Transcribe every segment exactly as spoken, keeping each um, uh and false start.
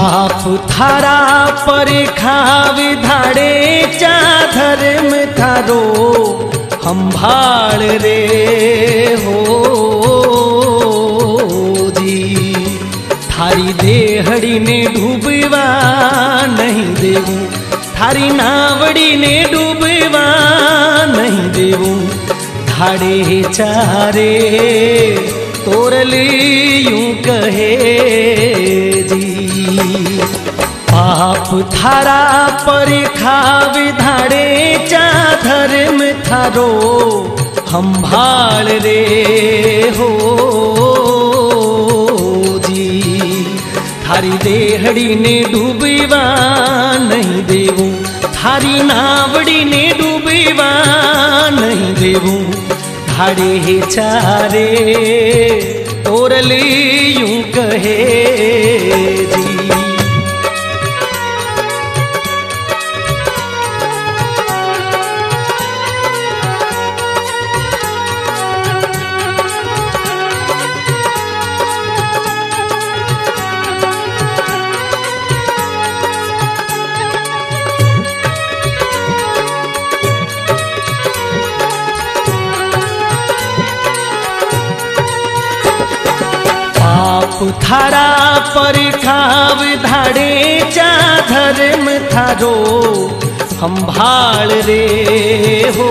पाप थारा पर खावे धाड़े चा धर्म थारो संभाल रे हो जी। थारी देहड़ी ने डूबवा नहीं देवूं, थारी नावड़ी ने डूबवा नहीं देवूं। धाड़े चारे तोरली यूं कहे जी। पाप थारा पर खावे धाड़े चा धर्म थारो संभाल रे हो जी। थारी देहड़ी ने डूबवा नहीं देवूं, थारी नावड़ी ने डूबवा नहीं देवूं। धाड़े चारे तोरली यूं कहे जी। थारा पर खाव धाड़े चा धर्म थारो संभाल रे हो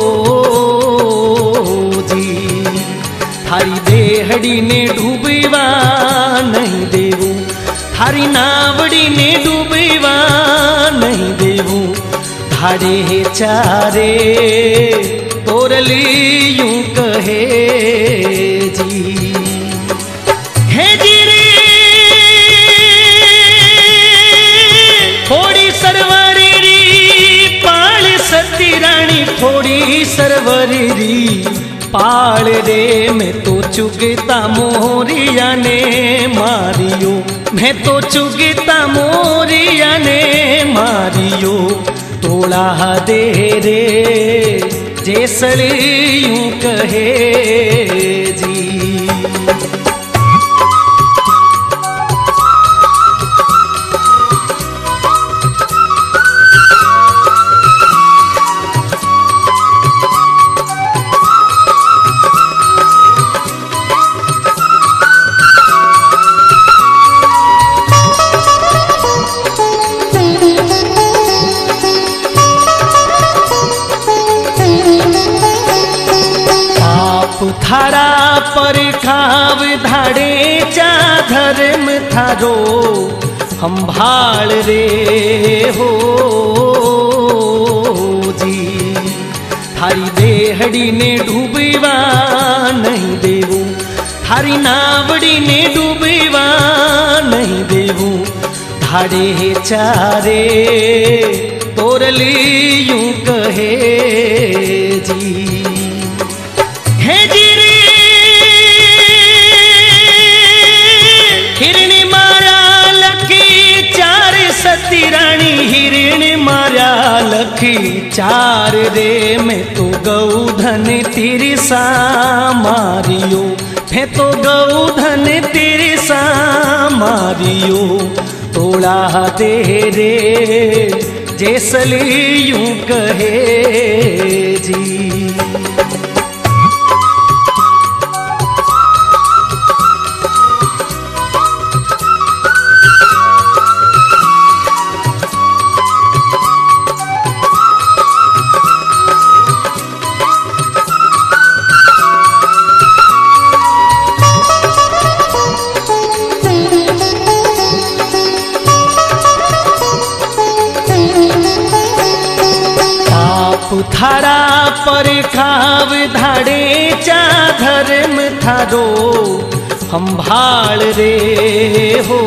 जी। थारी देहड़ी ने डूबवा नहीं देवूं, थारी नावड़ी ने डूबवा नहीं देवूं। धाड़े चारे तोरली यूं कहे जी। हे जीरे थोड़ी सरवरी री पाल सती रानी, थोड़ी सरवरी री पाल रे। मैं तो चुगता मोरिया ने मारियो, मैं तो चुगता मोरिया ने मारियो। तोड़ा दे रे जैसली यूं कहे जी। थारा पर खाव धाड़े चा धर्म थारो संभाल रे हो जी। थारी देहड़ी ने डूबवा नहीं देवूं, थारी नावड़ी ने डूबवा नहीं देवूं। धाड़े चारे तोरली यूं कहे जी। हे जीरे हिरण मारा लखी चार सती रानी, हिरण मारा लखी चार रे। मैं तो गौधन तिरसा मारियो, मैं तो गौधन तिरसा मारियो। तोड़ा दे रे जैसली यूं कहे जी। थारा पर खाव धाड़े चा धर्म थारो संभाल रे हो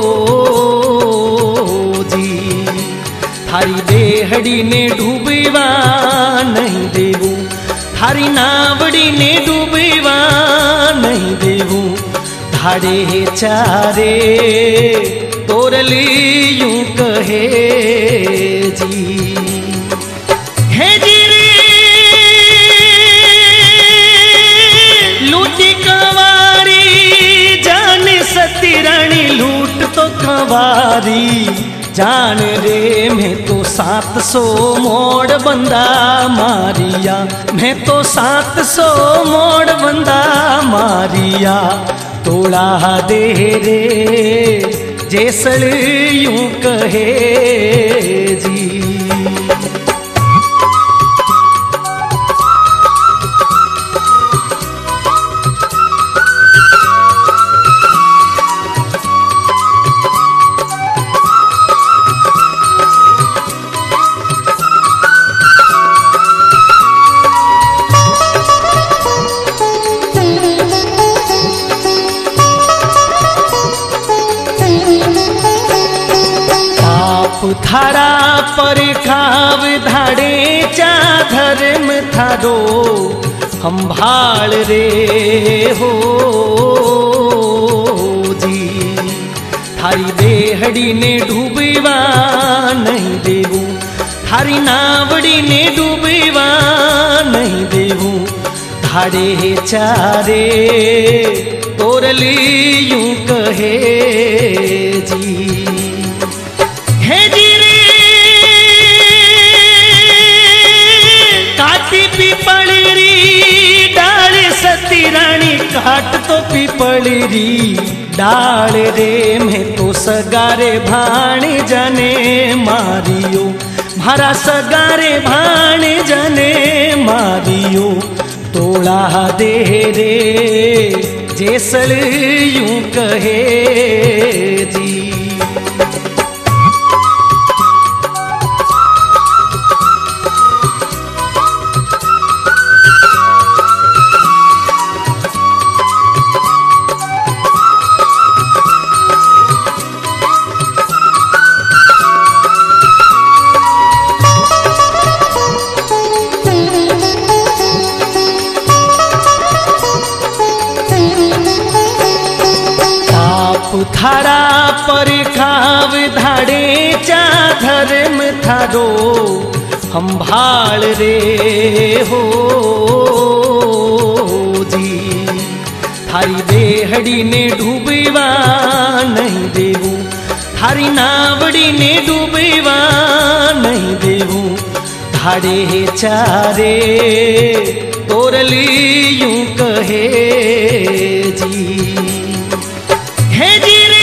जी। थारी देहड़ी ने डूबवा नहीं देवूं, थारी नावड़ी ने डूबवा नहीं देवूं। धाड़े चारे तोरली यूं कहे जी। हे जीरे लूटी कवारी जान सती रानी, लूट तो वारी जान रे मैं तो सात सौ मोड़ बंदा मारिया, मैं तो सात सौ मोड़ बंदा मारिया। तोड़ा दे रे जैसल यूं कहे जी। थारा पर खाव धाड़े चा धर्म थारो हम भाल रे हो जी। थारी देहड़ी ने डूबवा नहीं देवू, थारी नावड़ी ने डूबवा नहीं देवू। धाड़े चारे तोरली यूं कहे जी। हे जीरे काटी पीपड़ी डाल सती रानी काट तो पीपड़ी डाल रे मैं तो सगारे भाण जने मारियो, मारा सगारे भाण जने मारियो। तोड़ा दे रे जैसल यूं कहे जी। थारा पर खाव धाड़े चा धर्म थारो हम भाल रे हो जी। थारी देहड़ी ने डूबवा नहीं देवू, थारी नावड़ी ने डूबवा नहीं देवू। धाड़े चारे तोरली यूं कहे जी। हे जीरे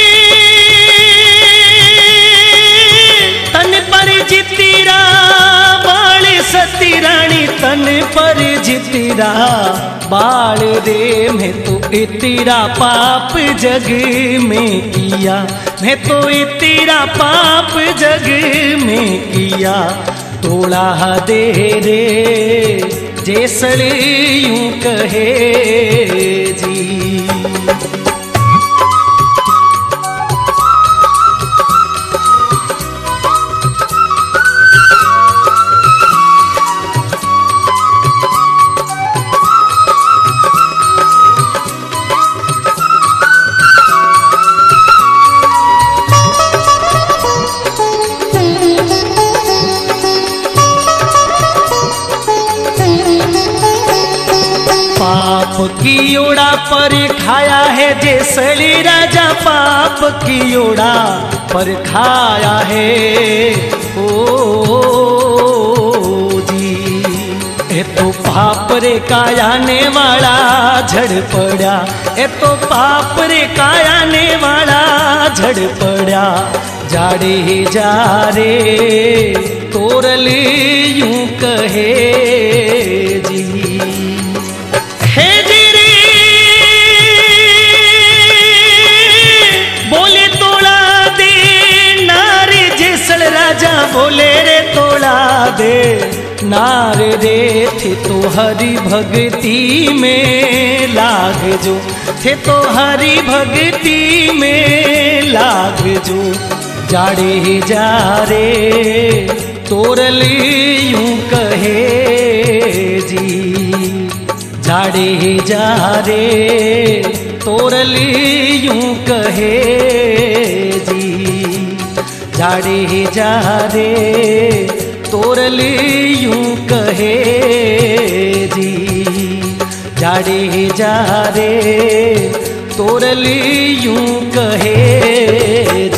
तन पर जितीरा बाल सती रानी तन पर जितीरा बाल रे मैं तो इतीरा पाप जग में किया, मैं तो इतीरा पाप जग में किया। तोड़ा दे रे जैसल यूं कहे जी। पाप की ओड़ा पर खाया है जैसली राजा, पाप की ओड़ा पर खाया है ओ जी। ए तो पाप रे कायाने वाला झड़ पड़ा, ए तो पाप रे कायाने वाला झड़ पड़ा। जाड़े जा रे तोरली यूं कहे जी। हे जीरे बोले तोड़ा दे नारे जैसल राजा बोले रे तोड़ा दे नार रे। थे तो हरि भक्ति में लाग जो, थे तो हरि भक्ति में लाग जो। जाड़े जा रे तोरली यूं कहे जी। जाड़े जा रे तोरली यूं कहे जी। जाड़े जा रे तोरली यूं कहे जी। जाड़े जा रे तोरली यूं कहे